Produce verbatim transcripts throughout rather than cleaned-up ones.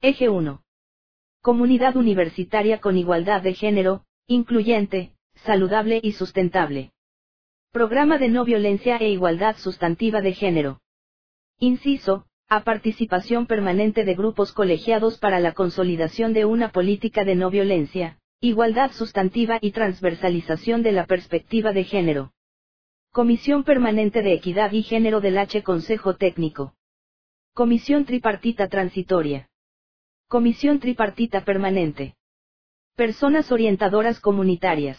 Eje uno. Comunidad universitaria con igualdad de género, incluyente, saludable y sustentable. Programa de no violencia e igualdad sustantiva de género. Inciso A. Participación permanente de grupos colegiados para la consolidación de una política de no violencia, igualdad sustantiva y transversalización de la perspectiva de género. Comisión Permanente de Equidad y Género del H. Consejo Técnico. Comisión Tripartita Transitoria. Comisión Tripartita Permanente. Personas orientadoras comunitarias.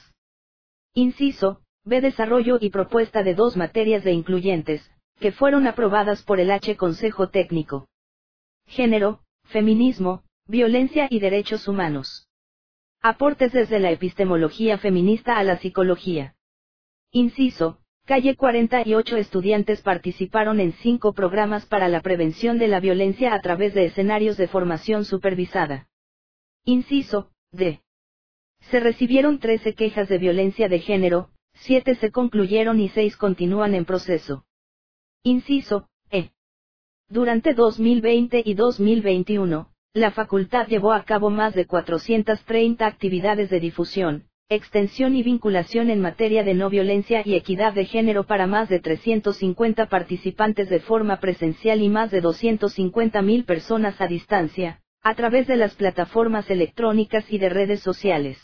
Inciso B. Desarrollo y propuesta de dos materias de incluyentes, que fueron aprobadas por el H. Consejo Técnico. Género, feminismo, violencia y derechos humanos. Aportes desde la epistemología feminista a la psicología. Inciso Calle cuarenta y ocho estudiantes participaron en cinco programas para la prevención de la violencia a través de escenarios de formación supervisada. Inciso D. Se recibieron trece quejas de violencia de género, siete se concluyeron y seis continúan en proceso. Inciso E. Durante dos mil veinte y dos mil veintiuno, la facultad llevó a cabo más de cuatrocientas treinta actividades de difusión, extensión y vinculación en materia de no violencia y equidad de género para más de trescientos cincuenta participantes de forma presencial y más de doscientas cincuenta mil personas a distancia, a través de las plataformas electrónicas y de redes sociales.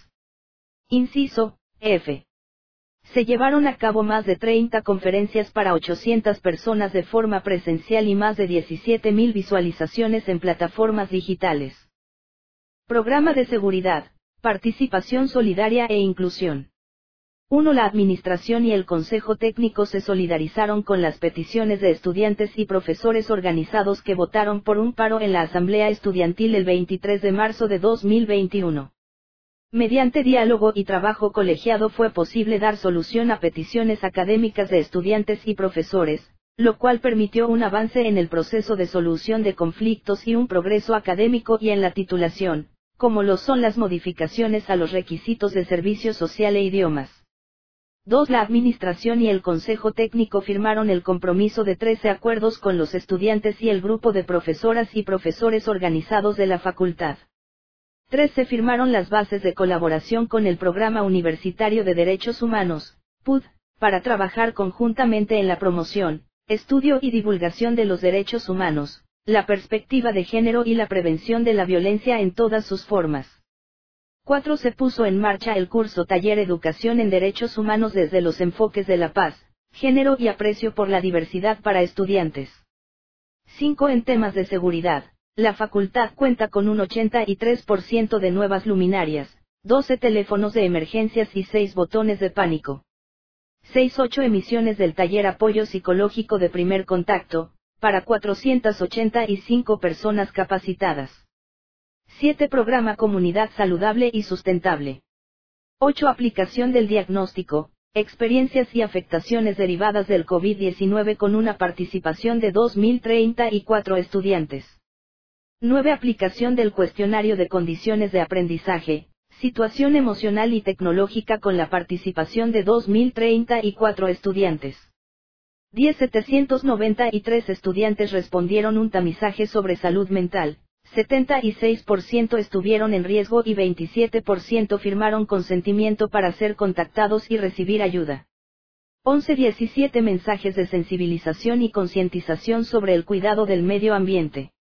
Inciso F. Se llevaron a cabo más de treinta conferencias para ochocientas personas de forma presencial y más de diecisiete mil visualizaciones en plataformas digitales. Programa de seguridad, participación solidaria e inclusión. uno. La Administración y el Consejo Técnico se solidarizaron con las peticiones de estudiantes y profesores organizados que votaron por un paro en la Asamblea Estudiantil el veintitrés de marzo de dos mil veintiuno. Mediante diálogo y trabajo colegiado fue posible dar solución a peticiones académicas de estudiantes y profesores, lo cual permitió un avance en el proceso de solución de conflictos y un progreso académico y en la titulación, como lo son las modificaciones a los requisitos de servicio social e idiomas. dos. La Administración y el Consejo Técnico firmaron el compromiso de trece acuerdos con los estudiantes y el grupo de profesoras y profesores organizados de la facultad. tres. Se firmaron las bases de colaboración con el Programa Universitario de Derechos Humanos, P U D, para trabajar conjuntamente en la promoción, estudio y divulgación de los derechos humanos, la perspectiva de género y la prevención de la violencia en todas sus formas. cuatro. Se puso en marcha el curso Taller Educación en Derechos Humanos desde los enfoques de la paz, género y aprecio por la diversidad para estudiantes. cinco. En temas de seguridad, la facultad cuenta con un ochenta y tres por ciento de nuevas luminarias, doce teléfonos de emergencias y seis botones de pánico. seis. ocho emisiones del taller Apoyo Psicológico de Primer Contacto, para cuatrocientas ochenta y cinco personas capacitadas. siete. Programa Comunidad Saludable y Sustentable. ocho. Aplicación del diagnóstico, experiencias y afectaciones derivadas del COVID diecinueve con una participación de dos mil treinta y cuatro estudiantes. nueve. Aplicación del cuestionario de condiciones de aprendizaje, situación emocional y tecnológica con la participación de dos mil treinta y cuatro estudiantes. diez. setecientos noventa y tres estudiantes respondieron un tamizaje sobre salud mental, setenta y seis por ciento estuvieron en riesgo y veintisiete por ciento firmaron consentimiento para ser contactados y recibir ayuda. once. diecisiete mensajes de sensibilización y concientización sobre el cuidado del medio ambiente.